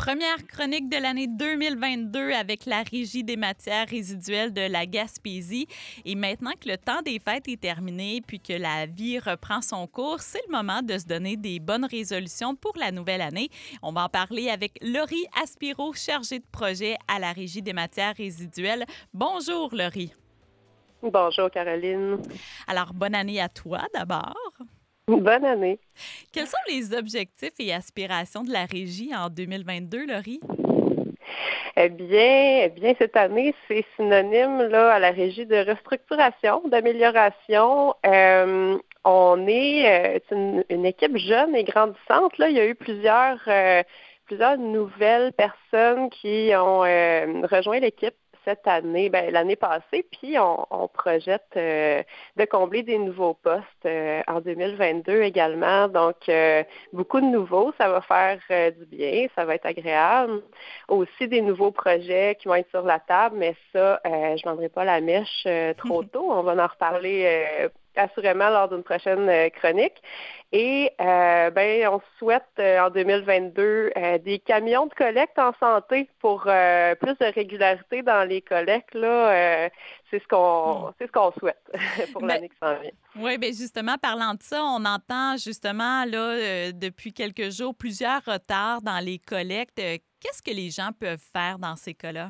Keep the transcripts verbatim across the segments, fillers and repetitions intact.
Première chronique de l'année deux mille vingt-deux avec la Régie des matières résiduelles de la Gaspésie. Et maintenant que le temps des fêtes est terminé puis que la vie reprend son cours, c'est le moment de se donner des bonnes résolutions pour la nouvelle année. On va en parler avec Laurie Aspiro, chargée de projet à la Régie des matières résiduelles. Bonjour, Laurie. Bonjour, Caroline. Alors, bonne année à toi d'abord. Bonne année. Quels sont les objectifs et aspirations de la Régie en deux mille vingt-deux, Laurie? Eh bien, eh bien, cette année, c'est synonyme là, à la Régie de restructuration, d'amélioration. Euh, on est euh, une, une équipe jeune et grandissante. Là. Il y a eu plusieurs, euh, plusieurs nouvelles personnes qui ont euh, rejoint l'équipe cette année, ben, l'année passée, puis on, on projette euh, de combler des nouveaux postes euh, en deux mille vingt-deux également. Donc, euh, beaucoup de nouveaux, ça va faire euh, du bien, ça va être agréable. Aussi des nouveaux projets qui vont être sur la table, mais ça, euh, je ne vendrai pas la mèche euh, trop tôt. On va en reparler euh, assurément lors d'une prochaine euh, chronique. Et euh, ben, on souhaite euh, en deux mille vingt-deux euh, des camions de collecte en santé pour euh, plus de régularité dans les collectes. Là, euh, c'est ce qu'on c'est ce qu'on souhaite pour Ben, l'année qui s'en vient. Oui, bien justement, parlant de ça, on entend justement là euh, depuis quelques jours plusieurs retards dans les collectes. Euh, Qu'est-ce que les gens peuvent faire dans ces cas-là?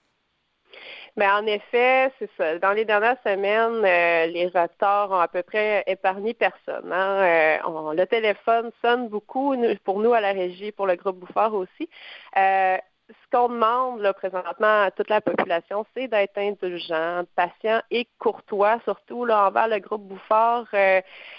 Bien, en effet, c'est ça. Dans les dernières semaines, euh, les retards ont à peu près épargné personne. Hein? Euh, on- le téléphone sonne beaucoup nous- pour nous à la régie, pour le groupe Bouffard aussi. Euh, ce qu'on demande là, présentement à toute la population, c'est d'être indulgent, patient et courtois, surtout là, envers le groupe Bouffard. Euh,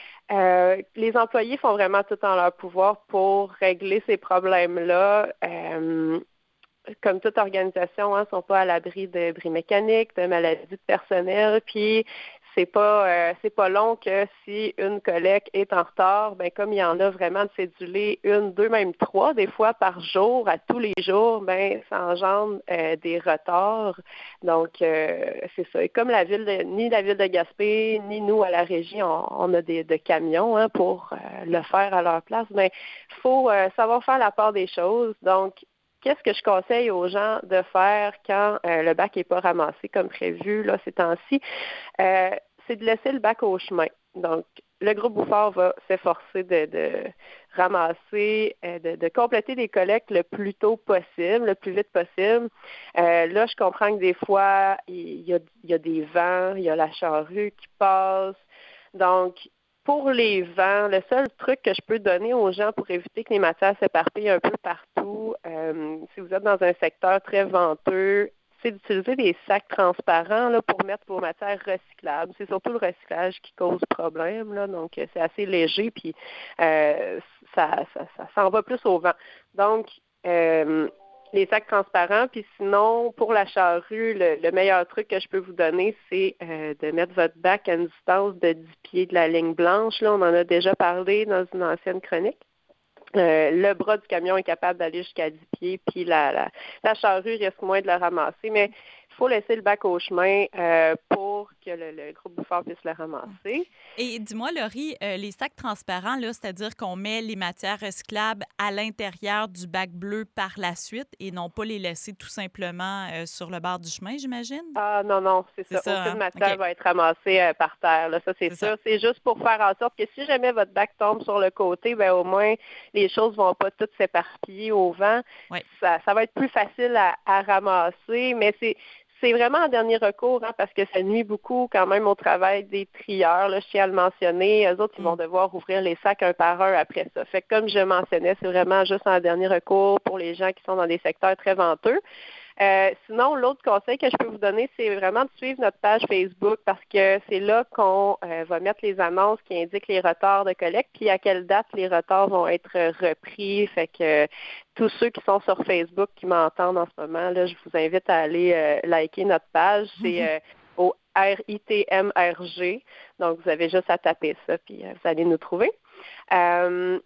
euh, les employés font vraiment tout en leur pouvoir pour régler ces problèmes-là. Euh, comme toute organisation, hein, sont pas à l'abri de bris mécaniques, de maladies de personnel, puis c'est pas euh, c'est pas long que si une collecte est en retard, ben comme il y en a vraiment de cédulés, une, deux, même trois, des fois par jour, à tous les jours, ben ça engendre euh, des retards. Donc euh, c'est ça. Et comme la ville de, ni la ville de Gaspé, ni nous à la régie, on, on a des de camions hein, pour euh, le faire à leur place, ben il faut euh, savoir faire la part des choses. Donc qu'est-ce que je conseille aux gens de faire quand euh, le bac n'est pas ramassé comme prévu là, ces temps-ci? Euh, c'est de laisser le bac au chemin. Donc, le groupe Bouffard va s'efforcer de, de ramasser, euh, de, de compléter les collectes le plus tôt possible, le plus vite possible. Euh, là, je comprends que des fois, il y a, il y a des vents, il y a la charrue qui passe. Donc, pour les vents, le seul truc que je peux donner aux gens pour éviter que les matières s'éparpillent un peu partout, euh, si vous êtes dans un secteur très venteux, c'est d'utiliser des sacs transparents là, pour mettre vos matières recyclables. C'est surtout le recyclage qui cause problème, là, donc c'est assez léger, puis euh, ça, ça, ça s'en va plus au vent. Donc, euh, les sacs transparents, puis sinon, pour la charrue, le, le meilleur truc que je peux vous donner, c'est euh, de mettre votre bac à une distance de dix pieds de la ligne blanche. Là, on en a déjà parlé dans une ancienne chronique. Euh, le bras du camion est capable d'aller jusqu'à dix pieds, puis la, la, la charrue risque moins de le ramasser, mais il faut laisser le bac au chemin euh, pour que le, le groupe Bouffard puisse le ramasser. Et dis-moi, Laurie, euh, les sacs transparents, là, c'est-à-dire qu'on met les matières recyclables à l'intérieur du bac bleu par la suite et non pas les laisser tout simplement euh, sur le bord du chemin, j'imagine? Ah non, non, c'est ça. C'est ça, Aucune hein? matière OK. va être ramassée euh, par terre. Là. Ça, c'est, C'est sûr. ça. C'est juste pour faire en sorte que si jamais votre bac tombe sur le côté, ben au moins les choses vont pas toutes s'éparpiller au vent. Oui. Ça, ça va être plus facile à, à ramasser, mais c'est c'est vraiment en dernier recours, hein, parce que ça nuit beaucoup quand même au travail des trieurs. Là, je tiens à le mentionner. Eux autres, ils vont devoir ouvrir les sacs un par un après ça. Fait que comme je mentionnais, c'est vraiment juste en dernier recours pour les gens qui sont dans des secteurs très venteux. Euh, sinon, l'autre conseil que je peux vous donner, c'est vraiment de suivre notre page Facebook parce que c'est là qu'on euh, va mettre les annonces qui indiquent les retards de collecte, puis à quelle date les retards vont être repris. Fait que euh, tous ceux qui sont sur Facebook qui m'entendent en ce moment, là, je vous invite à aller euh, liker notre page. C'est euh, au R I T M R G. Donc, vous avez juste à taper ça, puis euh, vous allez nous trouver. Euh,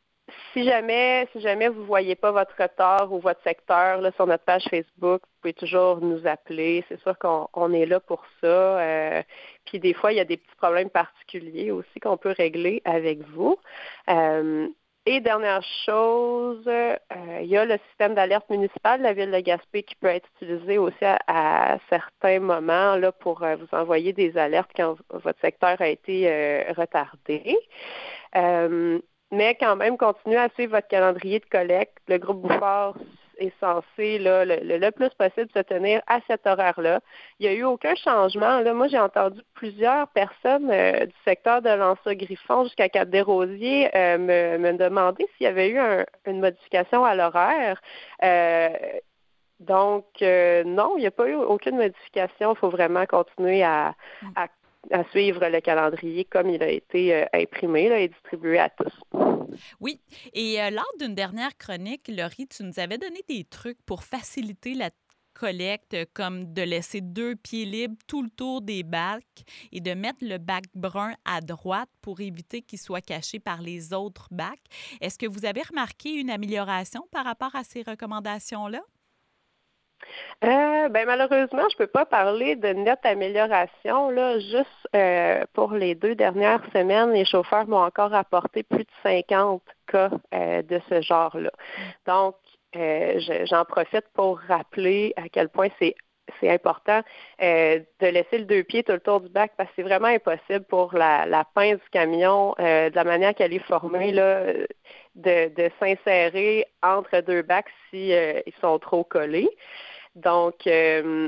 Si jamais, si jamais vous ne voyez pas votre retard ou votre secteur là, sur notre page Facebook, vous pouvez toujours nous appeler. C'est sûr qu'on on est là pour ça. Euh, puis des fois, il y a des petits problèmes particuliers aussi qu'on peut régler avec vous. Euh, et dernière chose, euh, il y a le système d'alerte municipale de la ville de Gaspé qui peut être utilisé aussi à, à certains moments là, pour euh, vous envoyer des alertes quand votre secteur a été euh, retardé. Euh, mais quand même, continuez à suivre votre calendrier de collecte. Le groupe Bouffard est censé là, le, le, le plus possible se tenir à cet horaire-là. Il n'y a eu aucun changement. Là, moi, j'ai entendu plusieurs personnes euh, du secteur de Lança-Griffon jusqu'à Cap-des-Rosiers euh, me, me demander s'il y avait eu un, une modification à l'horaire. Euh, donc, euh, non, il n'y a pas eu aucune modification. Il faut vraiment continuer à, à à suivre le calendrier comme il a été euh, imprimé là, et distribué à tous. Oui. Et euh, lors d'une dernière chronique, Laurie, tu nous avais donné des trucs pour faciliter la collecte, comme de laisser deux pieds libres tout le tour des bacs et de mettre le bac brun à droite pour éviter qu'il soit caché par les autres bacs. Est-ce que vous avez remarqué une amélioration par rapport à ces recommandations-là? Euh, ben malheureusement, je peux pas parler de nette amélioration. Là, juste euh, pour les deux dernières semaines, les chauffeurs m'ont encore rapporté plus de cinquante cas euh, de ce genre-là. Donc, euh, je, j'en profite pour rappeler à quel point c'est c'est important euh, de laisser le deux pieds tout le tour du bac parce que c'est vraiment impossible pour la, la pince du camion, euh, de la manière qu'elle est formée, là, de, de s'insérer entre deux bacs si euh, ils sont trop collés. Donc, euh,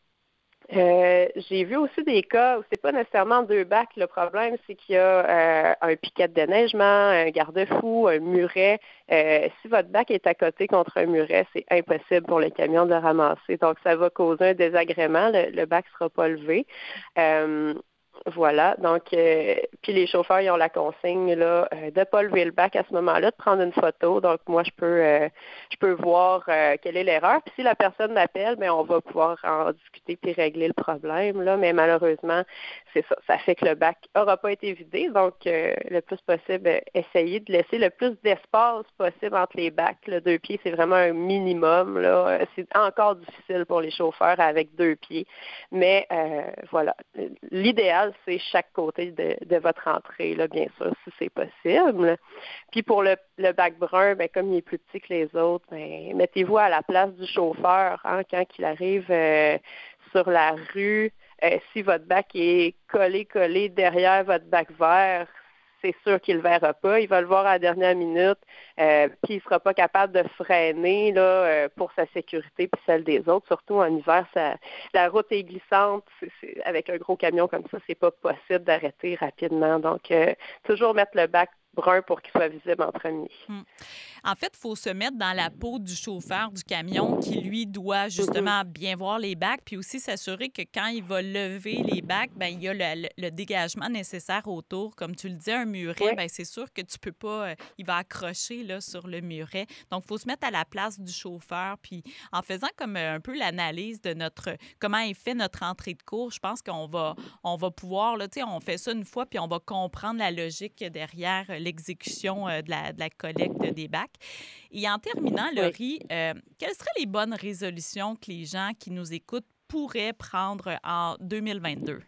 euh, j'ai vu aussi des cas où c'est pas nécessairement deux bacs. Le problème, c'est qu'il y a euh, un piquet de déneigement, un garde-fou, un muret. Euh, si votre bac est à côté contre un muret, c'est impossible pour le camion de le ramasser. Donc, ça va causer un désagrément. Le, le bac ne sera pas levé. Euh, Voilà, donc, euh, puis les chauffeurs, ils ont la consigne là, euh, de ne pas lever le bac à ce moment-là, de prendre une photo. Donc, moi, je peux euh, je peux voir euh, quelle est l'erreur. Puis si la personne m'appelle, bien, on va pouvoir en discuter puis régler le problème. Là. Mais malheureusement, c'est ça. Ça fait que le bac n'aura pas été vidé. Donc, euh, le plus possible, essayez de laisser le plus d'espace possible entre les bacs. Là. Deux pieds, c'est vraiment un minimum. Là. C'est encore difficile pour les chauffeurs avec deux pieds. Mais euh, voilà, l'idéal, c'est chaque côté de, de votre entrée, là, bien sûr, si c'est possible. Puis pour le, le bac brun, bien, comme il est plus petit que les autres, bien, mettez-vous à la place du chauffeur hein, quand il arrive euh, sur la rue. Euh, si votre bac est collé, collé derrière votre bac vert, c'est sûr qu'il ne le verra pas. Il va le voir à la dernière minute, euh, puis il ne sera pas capable de freiner là, euh, pour sa sécurité puis celle des autres. Surtout en hiver, ça, la route est glissante. C'est, c'est, avec un gros camion comme ça, c'est pas possible d'arrêter rapidement. Donc, euh, toujours mettre le bac brun pour qu'il soit visible en premier. Hum. En fait, il faut se mettre dans la peau du chauffeur du camion qui, lui, doit justement bien voir les bacs, puis aussi s'assurer que quand il va lever les bacs, bien, il y a le, le, le dégagement nécessaire autour. Comme tu le dis, un muret, oui. Bien, c'est sûr que tu peux pas... Euh, il va accrocher là, sur le muret. Donc, il faut se mettre à la place du chauffeur, puis en faisant comme un peu l'analyse de notre... comment est fait notre entrée de cours, je pense qu'on va, on va pouvoir... Là, tu sais, on fait ça une fois, puis on va comprendre la logique derrière l'exécution de la, de la collecte des bacs. Et en terminant, Laurie, euh, quelles seraient les bonnes résolutions que les gens qui nous écoutent pourraient prendre en deux mille vingt-deux?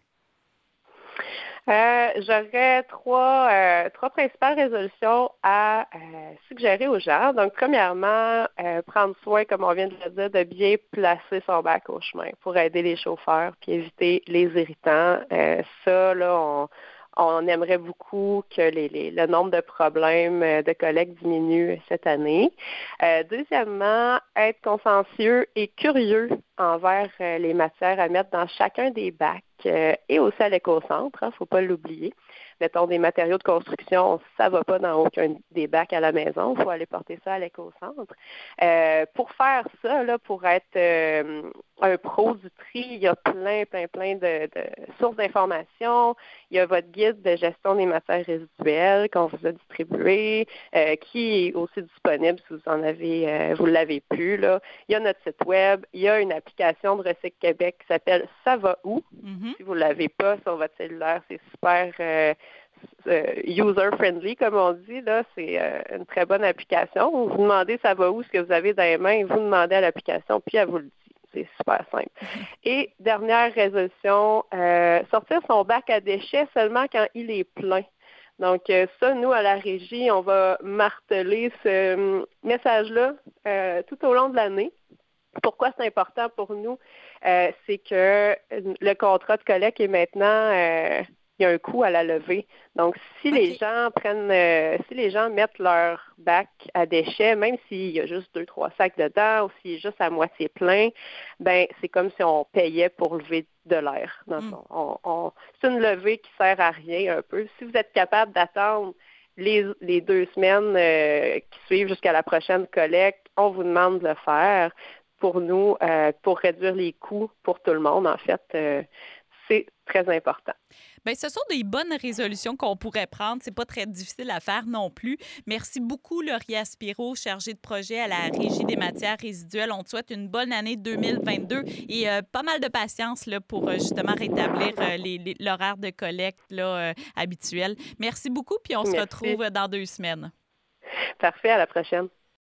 Euh, j'aurais trois, euh, trois principales résolutions à euh, suggérer aux gens. Donc, premièrement, euh, prendre soin, comme on vient de le dire, de bien placer son bac au chemin pour aider les chauffeurs puis éviter les irritants. Euh, ça, là, on... On aimerait beaucoup que les, les, le nombre de problèmes de collecte diminue cette année. Euh, deuxièmement, être consciencieux et curieux envers euh, les matières à mettre dans chacun des bacs euh, et aussi à l'éco-centre, il hein, ne faut pas l'oublier. Mettons des matériaux de construction, ça ne va pas dans aucun des bacs à la maison, il faut aller porter ça à l'éco-centre. Euh, pour faire ça, là, pour être euh, un pro du tri, il y a plein, plein, plein de, de sources d'informations. Il y a votre guide de gestion des matières résiduelles qu'on vous a distribué, euh, qui est aussi disponible si vous en avez, euh, vous l'avez plus. Là. Il y a notre site web, il y a une application de Recycle Québec qui s'appelle Ça va où? Mm-hmm. Si vous ne l'avez pas sur votre cellulaire, c'est super euh, euh, user-friendly, comme on dit. Là, c'est euh, une très bonne application. Vous demandez Ça va où, ce que vous avez dans les mains, vous demandez à l'application, puis elle vous le dit. C'est super simple. Et dernière résolution, euh, sortir son bac à déchets seulement quand il est plein. Donc, ça, nous, à la régie, on va marteler ce message-là euh, tout au long de l'année. Pourquoi c'est important pour nous? Euh, c'est que le contrat de collecte est maintenant, euh, il y a un coût à la levée. Donc, si OK. les gens prennent, euh, si les gens mettent leur bac à déchets, même s'il y a juste deux, trois sacs dedans ou s'il est juste à moitié plein, ben c'est comme si on payait pour lever de l'air. Dans le Mm. fond. On, on, c'est une levée qui sert à rien un peu. Si vous êtes capable d'attendre les, les deux semaines euh, qui suivent jusqu'à la prochaine collecte, on vous demande de le faire. Pour nous, euh, pour réduire les coûts pour tout le monde, en fait, euh, c'est très important. Bien, ce sont des bonnes résolutions qu'on pourrait prendre. C'est pas très difficile à faire non plus. Merci beaucoup, Laurie Spiro, chargée de projet à la Régie des matières résiduelles. On te souhaite une bonne année deux mille vingt-deux et euh, pas mal de patience là, pour euh, justement rétablir euh, les, les- l'horaire de collecte là, euh, habituel. Merci beaucoup, puis on se Merci. retrouve dans deux semaines. Parfait, à la prochaine.